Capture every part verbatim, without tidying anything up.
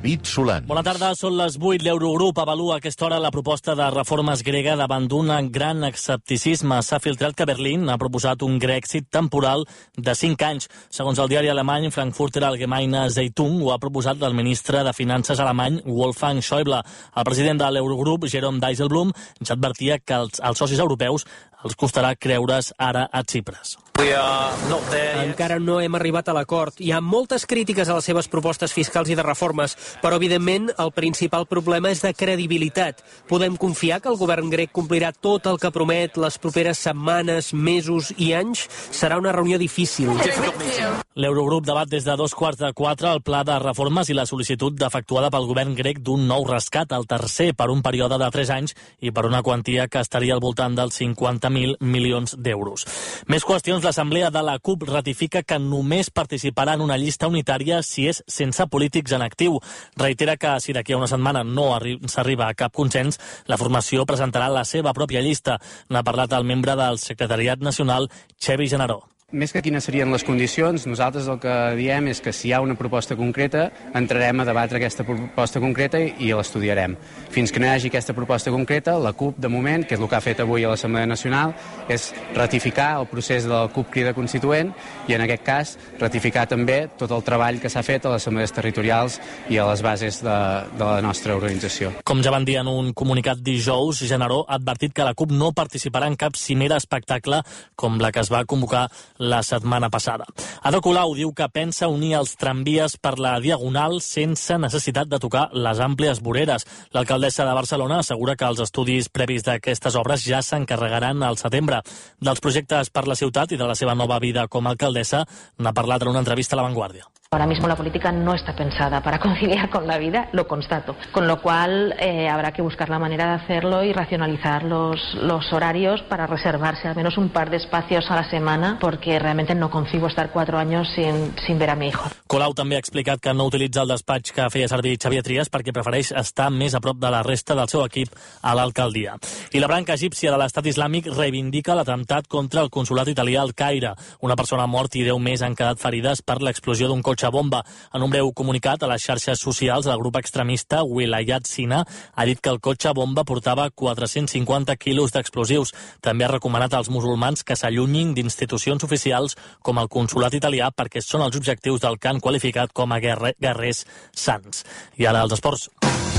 David Solans. Bona tarda, són les vuit. L'Eurogrup avalua a aquesta hora la proposta de reformes grega davant d'un gran escepticisme. S'ha filtrat que Berlín ha proposat un Grexit temporal de cinc anys. Segons el diari alemany Frankfurter Allgemeine Zeitung, ho ha proposat el ministre de Finances alemany Wolfgang Schäuble. El president de l'Eurogrup, Jerome Dijsselbloem, ja advertia que els, els socis europeus els costarà creure's ara a Xipres. Encara no hem arribat a l'acord. Hi ha moltes crítiques a les seves propostes fiscals i de reformes, però evidentment el principal problema és de credibilitat. Podem confiar que el govern grec complirà tot el que promet les properes setmanes, mesos i anys? Serà una reunió difícil. L'Eurogrup debat des de dos quarts de quatre el pla de reformes i la sol·licitud efectuada pel govern grec d'un nou rescat, el tercer per un període de tres anys i per una quantia que estaria al voltant dels cinquanta mil milions d'euros. Més qüestions. L'Assemblea de la CUP ratifica que només participarà en una llista unitària si és sense polítics en actiu. Reitera que si d'aquí a una setmana no s'arriba a cap consens, la formació presentarà la seva pròpia llista. N'ha parlat el membre del Secretariat Nacional, Xevi Generó. Més que quines serien les condicions, nosaltres el que diem és que si hi ha una proposta concreta, entrarem a debatre aquesta proposta concreta i l'estudiarem. Fins que no hi hagi aquesta proposta concreta, la CUP, de moment, que és el que ha fet avui a l'Assemblea Nacional, és ratificar el procés de la CUP Crida Constituent i, en aquest cas, ratificar també tot el treball que s'ha fet a les assemblees territorials i a les bases de, de la nostra organització. Com ja van dir en un comunicat dijous, Generó ha advertit que la CUP no participarà en cap cimera espectacle com la que es va convocar la setmana passada. Ada Colau diu que pensa unir els tramvies per la Diagonal sense necessitat de tocar les àmplies voreres. L'alcaldessa de Barcelona assegura que els estudis previs d'aquestes obres ja s'encarregaran al setembre. Dels projectes per la ciutat i de la seva nova vida com a alcaldessa n'ha parlat en una entrevista a La Vanguardia. Ahora mismo la política no está pensada para conciliar con la vida, lo constato. Con lo cual eh, habrá que buscar la manera de hacerlo y racionalizar los, los horarios para reservarse al menos un par de espacios a la semana, porque realmente no concibo estar cuatro años sin, sin ver a mi hijo. Colau també ha explicat que no utilitza el despatx que feia servir Xavier Trias perquè prefereix estar més a prop de la resta del seu equip a l'alcaldia. I la branca egípcia de l'Estat Islàmic reivindica l'atemptat contra el consolat italià al Caire. Una persona ha mort i deu més han quedat ferides per l'explosió d'un cotxe bomba. En un breu comunicat a les xarxes socials, el grup extremista Wilayat Sina ha dit que el cotxe bomba portava quatre-cents cinquanta quilos d'explosius. També ha recomanat als musulmans que s'allunyin d'institucions oficials com el consolat italià perquè són els objectius del que han qualificat com a guerre, guerrers sants. I ara els esports.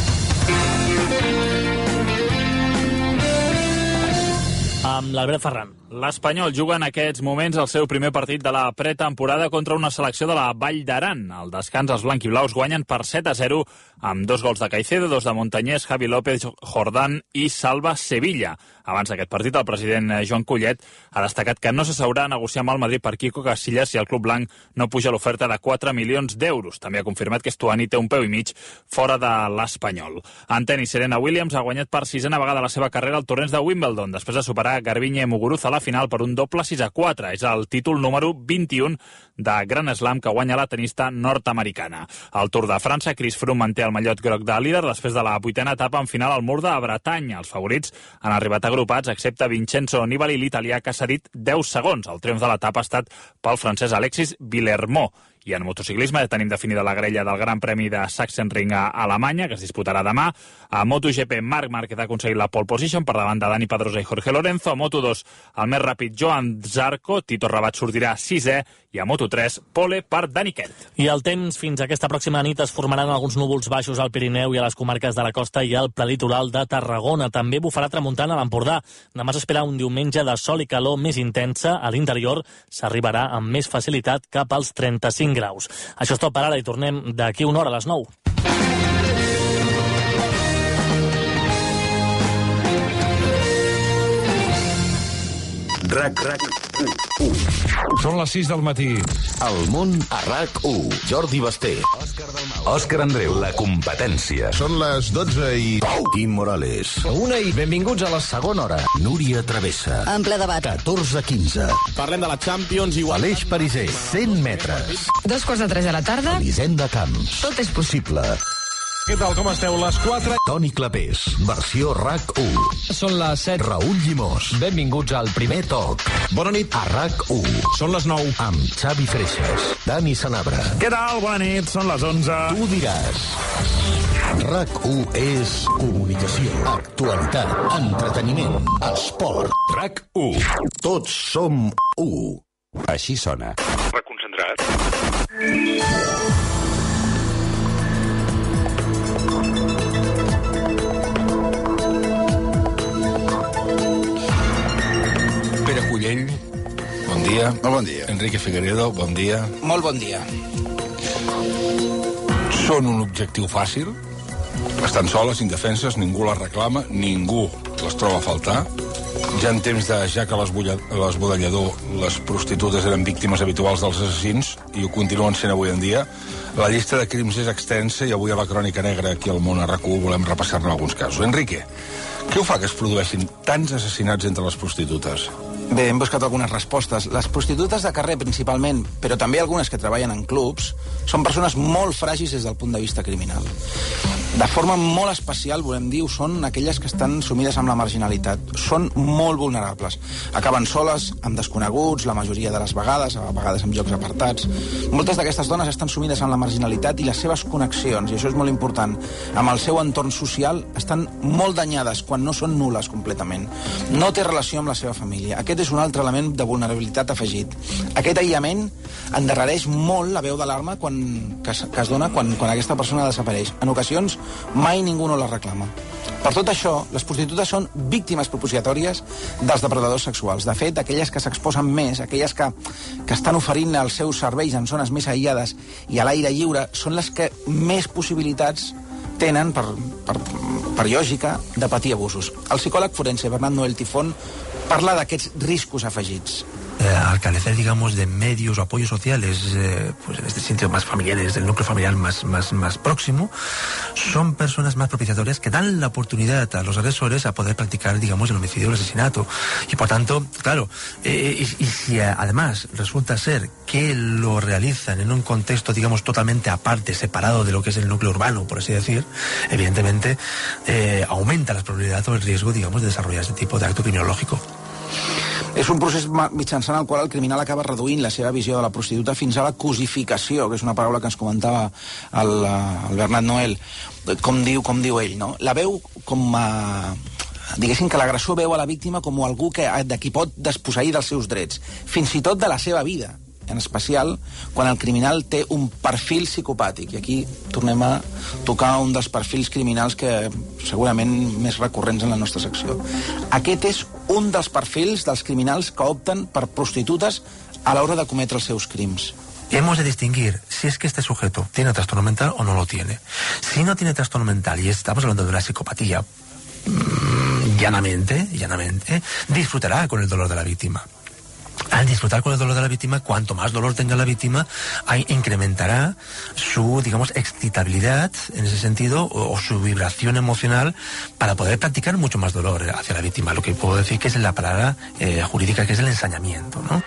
Amb l'Albert Ferran. L'Espanyol juga en aquests moments el seu primer partit de la pretemporada contra una selecció de la Vall d'Aran. Al descans, els blanquiblaus guanyen per set a zero amb dos gols de Caicedo, dos de Montañés, Javi López, Jordán i Salva Sevilla. Abans d'aquest partit, el president Joan Collet ha destacat que no s'asseurà a negociar amb el Madrid per Quico Casillas si el club blanc no puja l'oferta de quatre milions d'euros. També ha confirmat que Stuani té un peu i mig fora de l'Espanyol. En tenis, Serena Williams ha guanyat per sisena vegada la seva carrera al torneig de Wimbledon, després de superar Garbiñe Muguruza a la final per un doble sis a quatre. És el títol número vint-i-un de Grand Slam que guanya la tenista nord-americana. Al Tour de França, Chris Froome manté el mallot groc de líder després de la vuitena etapa en final al Mur de Bretanya. Els favorits han arribat agrupats, excepte Vincenzo Nibali, l'italià, que ha cedit deu segons. El triomf de l'etapa ha estat pel francès Alexis Villermo. I en motociclisme tenim definida la grella del Gran Premi de Sachsenring a Alemanya, que es disputarà demà. A MotoGP, Marc Márquez ha aconseguit la pole position per davant de Dani Pedrosa i Jorge Lorenzo. A Moto dos, el més ràpid Joan Zarco. Tito Rabat sortirà sisè. I a Moto tres, pole per Dani Kent. I el temps, fins aquesta pròxima nit es formaran alguns núvols baixos al Pirineu i a les comarques de la costa i al preditoral de Tarragona. També bufarà tramuntana a l'Empordà. Demà s'espera un diumenge de sol i calor més intensa. A l'interior s'arribarà amb més facilitat cap als trenta-cinc graus. Això és tot per ara i tornem d'aquí una hora a les nou. RAC, RAC, u. Són les sis del matí. El món a RAC u. Jordi Basté. Òscar Andreu. La competència. Són les dotze i... Quim Morales. Una i benvinguts a la segona hora. Núria Travessa. En ple debat. catorze quinze. Parlem de la Champions igual. Aleix Pariser. cent metres. Dos quarts de tres de la tarda. Elisenda Camps. Tot és possible. Què tal, com esteu? Les quatre... Toni Clapés, versió RAC u. Són les set. Raül Llimós. Benvinguts al primer toc. Bona nit. A RAC u. Són les nou. Amb Xavi Freixas. Dani Sanabra. Què tal? Bona nit, són les onze. Tu diràs. RAC u és comunicació, actualitat, entreteniment, esport. RAC u. Tots som u. Així sona. Reconcentrat. Pere Cullell, bon dia. Molt bon dia. Enrique Figueredo, bon dia. Molt bon dia. Són un objectiu fàcil, estan soles, indefenses, ningú les reclama, ningú les troba a faltar. Ja en temps de ja que l'esbudellador, les prostitutes eren víctimes habituals dels assassins, i ho continuen sent avui en dia, la llista de crims és extensa i avui a la Crònica Negra, aquí al Món a RAC u, volem repassar-ne alguns casos. Enrique, què ho fa que es produeixin tants assassinats entre les prostitutes? Bé, hem buscat algunes respostes. Les prostitutes de carrer, principalment, però també algunes que treballen en clubs, són persones molt fràgils des del punt de vista criminal. De forma molt especial, volem dir, són aquelles que estan sumides amb la marginalitat. Són molt vulnerables. Acaben soles, amb desconeguts, la majoria de les vegades, a vegades en llocs apartats. Moltes d'aquestes dones estan sumides amb la marginalitat i les seves connexions, i això és molt important, amb el seu entorn social, estan molt danyades, quan no són nules completament. No té relació amb la seva família. Aquest és un altre element de vulnerabilitat afegit. Aquest aïllament endarrereix molt la veu d'alarma quan, que, es, que es dona quan, quan aquesta persona desapareix. En ocasions, mai ningú no la reclama. Per tot això, les prostitutes són víctimes propiciatòries dels depredadors sexuals. De fet, aquelles que s'exposen més, aquelles que, que estan oferint els seus serveis en zones més aïllades i a l'aire lliure, són les que més possibilitats tenen, per, per, per lògica, de patir abusos. El psicòleg forense Bernat Noel Tifón parla d'aquests riscos afegits. Eh, al carecer, digamos, de medios o apoyos sociales, eh, pues en este sentido más familiares, del núcleo familiar más, más, más próximo, son personas más propiciatorias que dan la oportunidad a los agresores a poder practicar, digamos, el homicidio o el asesinato. Y por tanto, claro, eh, y, y si además resulta ser que lo realizan en un contexto, digamos, totalmente aparte, separado de lo que es el núcleo urbano, por así decir, evidentemente eh, aumenta la probabilidad o el riesgo, digamos, de desarrollar este tipo de acto criminológico. És un procés mitjançant el qual el criminal acaba reduint la seva visió de la prostituta fins a la cosificació, que és una paraula que ens comentava el, el Bernat Noel, com diu, com diu ell, no? La veu com a... diguéssim que l'agressor veu a la víctima com algú que, de qui pot desposseir dels seus drets, fins i tot de la seva vida, en especial quan el criminal té un perfil psicopàtic. I aquí tornem a tocar un dels perfils criminals que segurament més recurrents en la nostra secció. Aquest és un dels perfils dels criminals que opten per prostitutes a l'hora de cometre els seus crims. Hemos de distinguir si es que este sujeto tiene trastorno mental o no lo tiene. Si no tiene trastorno mental y estamos hablando de una psicopatía, mmm, llanamente, llanamente, disfrutará con el dolor de la víctima. Al disfrutar con el dolor de la víctima, cuanto más dolor tenga la víctima, ahí incrementará su, digamos, excitabilidad en ese sentido, o, o su vibración emocional para poder practicar mucho más dolor hacia la víctima. Lo que puedo decir que es la palabra eh, jurídica, que es el ensañamiento, ¿no?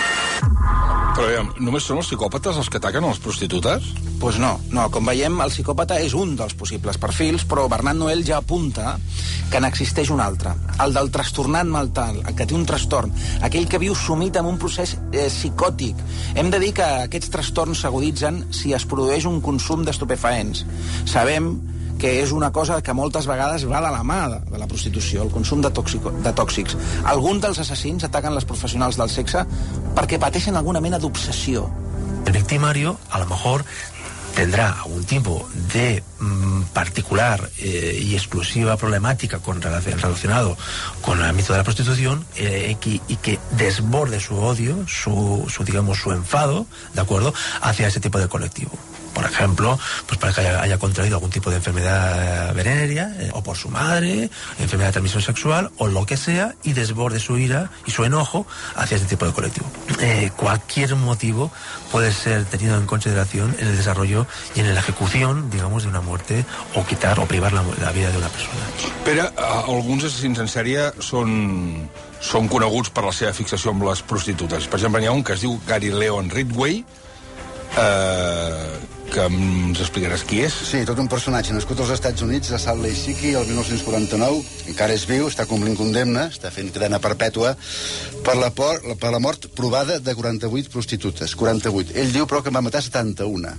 Però aviam, només són els psicòpates els que ataquen a les prostitutes? Doncs pues no, no, com veiem, el psicòpata és un dels possibles perfils, però Bernat Noel ja apunta que n'existeix un altre, el del trastornat mental, el que té un trastorn, aquell que viu sumit en un procés eh, psicòtic. Hem de dir que aquests trastorns s'aguditzen si es produeix un consum d'estupefaents. Sabem que és una cosa que moltes vegades va de la mà de, de la prostitució, el consum de, tòxico, de tòxics. Alguns dels assassins ataquen les professionals del sexe perquè pateixen alguna mena d'obsessió. El victimario, a lo mejor, tendrá algún tipo de mmm, particular eh, y exclusiva problemática con relación, relacionado con el ámbito de la prostitución eh, y, y que desborde su odio, su, su, digamos, su enfado, ¿de acuerdo?, hacia ese tipo de colectivo. Por ejemplo, pues para que haya, haya contraído algún tipo de enfermedad venérea, eh, o por su madre, enfermedad de transmisión sexual, o lo que sea, y desborde su ira y su enojo hacia este tipo de colectivo. Eh, cualquier motivo puede ser tenido en consideración en el desarrollo y en la ejecución, digamos, de una muerte, o quitar o privar la, la vida de una persona. Pere, alguns assassins en sèrie són, són coneguts per la seva fixació amb les prostitutes. Per exemple, n'hi ha un que es diu Gary Leon Ridgway, eh, que ens explicaràs qui és. Sí, tot un personatge nascut als Estats Units, a Salt Lake City, el mil nou-cents quaranta-nou, encara és viu, està complint condemna, està fent cadena perpètua per la, por, per la mort provada de quaranta-vuit prostitutes, quaranta-vuit. Ell diu, però, que en va matar setanta-una.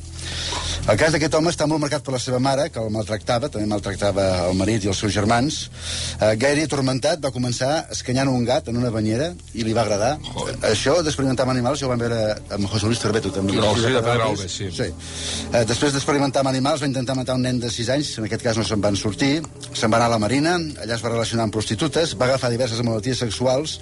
El cas d'aquest home està molt marcat per la seva mare, que el maltractava, també maltractava el marit i els seus germans. Eh, gaire atormentat, va començar escanyant un gat en una banyera i li va agradar. Joder. Això d'experimentar amb animals, jo ho vam veure amb José Luis Cerveto, també. No, sí, de Pedralbes, sí. sí. Eh, després d'experimentar amb animals, va intentar matar un nen de sis anys, en aquest cas no se'n van sortir, se'n va anar a la Marina, allà es va relacionar amb prostitutes, va agafar diverses malalties sexuals,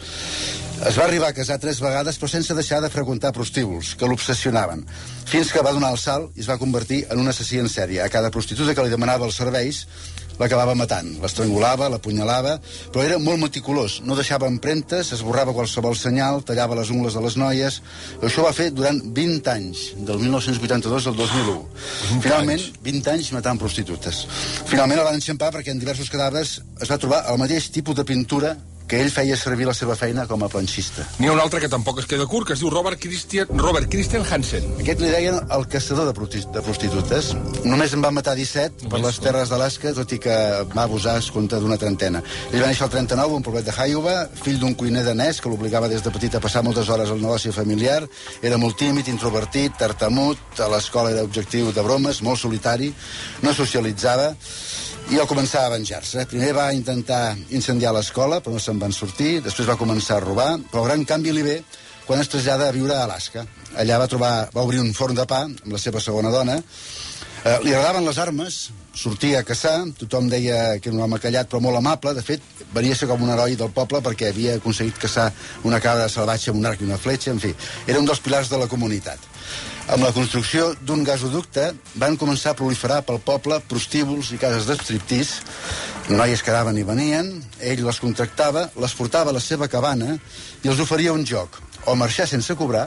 es va arribar a casar tres vegades, però sense deixar de freqüentar prostíbuls, que l'obsessionaven, fins que va donar el salt i es va convertir en un assassí en sèrie. A cada prostituta que li demanava els serveis, l'acabava matant, l'estrangulava, l'apunyalava, però era molt meticulós, no deixava empremtes, esborrava qualsevol senyal, tallava les ungles de les noies. Això ho va fer durant vint anys, del mil nou-cents vuitanta-dos al dos mil u. Finalment, vint anys matant prostitutes. Finalment el van enxampar perquè en diversos cadàvers es va trobar el mateix tipus de pintura que ell feia servir la seva feina com a planxista. N'hi ha un altre que tampoc es queda curt, que es diu Robert Christian, Robert Christian Hansen. Aquest li deien el caçador de, de prostitutes. Només en va matar disset per les terres d'Alaska, tot i que va abusar es compta d'una trentena. Ell va néixer al trenta-nou, un poblet de Iowa, fill d'un cuiner danès que l'obligava des de petit a passar moltes hores al negoci familiar. Era molt tímid, introvertit, tartamut, a l'escola era objectiu de bromes, molt solitari, no socialitzava, i va començar a venjar-se. Primer va intentar incendiar l'escola, però no se'n van sortir, després va començar a robar, però el gran canvi li ve quan es trasllada a viure a Alaska. Allà va trobar, va obrir un forn de pa amb la seva segona dona, eh, li agradaven les armes, sortia a caçar, tothom deia que era un home callat però molt amable, de fet venia a ser com un heroi del poble perquè havia aconseguit caçar una cabra salvatge amb un arc i una fletxa, en fi, era un dels pilars de la comunitat. Amb la construcció d'un gasoducte van començar a proliferar pel poble prostíbuls i cases d'estriptís. Noies quedaven i venien, ell les contractava, les portava a la seva cabana i els oferia un joc, o marxar sense cobrar,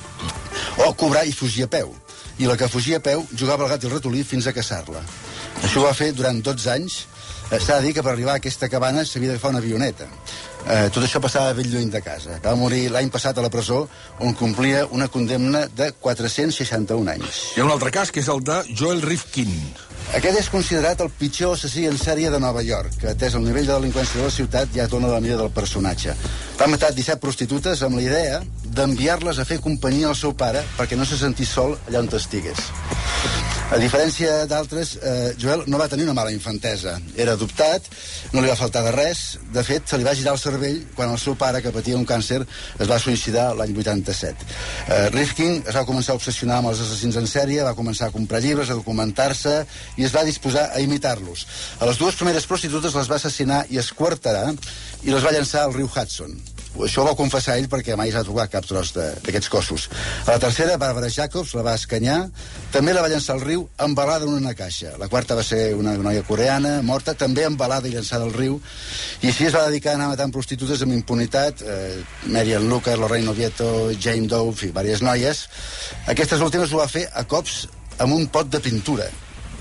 o cobrar i fugir a peu. I la que fugia a peu jugava al gat i el ratolí fins a caçar-la. Això ho va fer durant dotze anys. S'ha de dir que per arribar a aquesta cabana s'havia d'agafar una avioneta. Eh, tot això passava ben lluny de casa. Va morir l'any passat a la presó, on complia una condemna de quatre-cents seixanta-un anys. Hi ha un altre cas, que és el de Joel Rifkin. Aquest és considerat el pitjor assassí en sèrie de Nova York, que, atès el nivell de delinqüència de la ciutat, ja dona la mida del personatge. Va matar disset prostitutes amb la idea d'enviar-les a fer companyia al seu pare perquè no se sentís sol allà on estigués. A diferència d'altres, eh, Joel no va tenir una mala infantesa. Era adoptat, no li va faltar de res. De fet, se li va girar el cervell quan el seu pare, que patia un càncer, es va suïcidar l'any vuitanta-set. Eh, Rifkin es va començar a obsessionar amb els assassins en sèrie, va començar a comprar llibres, a documentar-se i es va disposar a imitar-los. A les dues primeres prostitutes les va assassinar i esquarterar i les va llançar al riu Hudson. Això ho va confessar ell perquè mai es va trobar cap tros d'aquests cossos. A la tercera, Barbara Jacobs, la va escanyar, també la va llançar al riu embalada en una caixa. La quarta va ser una noia coreana, morta, també embalada i llançada al riu, i així es va dedicar a anar matant prostitutes amb impunitat, eh, Marian Lucas, Lorraine Oviedo, Jane Doe, i diverses noies. Aquestes últimes ho va fer a cops amb un pot de pintura.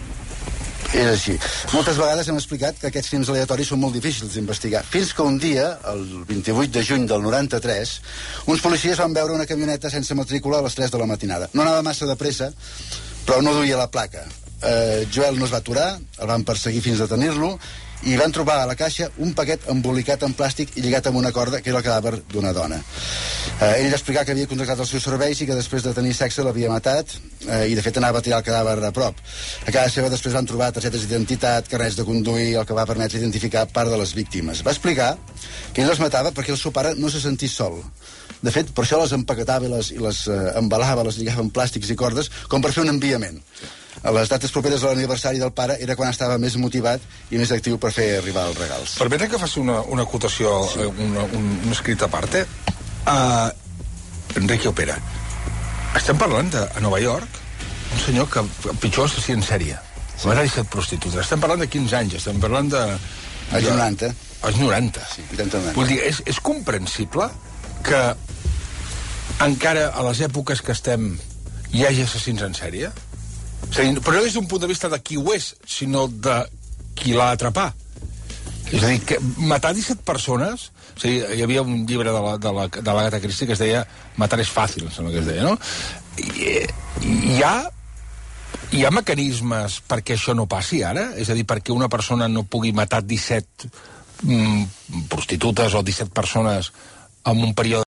És així. Moltes vegades hem explicat que aquests crims aleatoris són molt difícils d'investigar. Fins que un dia, el vint-i-vuit de juny del noranta-tres, uns policies van veure una camioneta sense matrícula a les tres de la matinada. No anava massa de pressa, però no duia la placa. Eh, Joel no es va aturar, el van perseguir fins a tenir-lo, i van trobar a la caixa un paquet embolicat en plàstic i lligat amb una corda, que era el cadàver d'una dona. Eh, ell va explicar que havia contractat els seus serveis i que després de tenir sexe l'havia matat, eh, i de fet anava a tirar el cadàver a prop. A casa seva després van trobar targetes d'identitat, carnets de conduir, el que va permetre identificar part de les víctimes. Va explicar que ell les matava perquè el seu pare no se sentís sol. De fet, per això les empaquetava i les, i les eh, embalava, les lligava amb plàstics i cordes, com per fer un enviament. A les dates properes a l'aniversari del pare era quan estava més motivat i més actiu per fer arribar els regals. Permetre que faci una, una acotació, sí. una, un, un escrit a part. Eh? Uh, Enrique Opera. Estem parlant de, a Nova York, un senyor que pitjor assassí en sèrie. Sí. Va anar disset prostitutes. Estem parlant de quinze anys, estem parlant de... Als noranta. Als noranta. Sí, vuitanta noranta. Vull dir, és, és comprensible que encara a les èpoques que estem hi hagi assassins en sèrie? Dir, però no des d'un punt de vista de qui ho és, sinó de qui l'ha atrapar. És a dir, que matar disset persones... O sigui, hi havia un llibre de la, de la, de l'Agatha Christie que es deia Matar és fàcil, em sembla que es deia, no? I, hi ha Hi ha mecanismes perquè això no passi ara? És a dir, perquè una persona no pugui matar disset mm, prostitutes o disset persones en un període